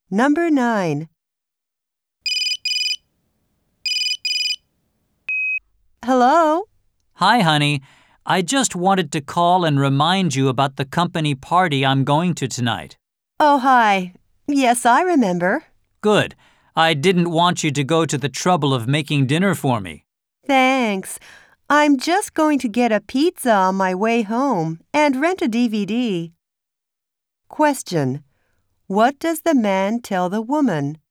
Number 9. Hello? Hi, honey. I just wanted to call and remind you about the company party I'm going to tonight. Oh, hi. Yes, I remember. Good. I didn't want you to go to the trouble of making dinner for me. Thanks. I'm just going to get a pizza on my way home and rent a DVD. Question: What does the man tell the woman?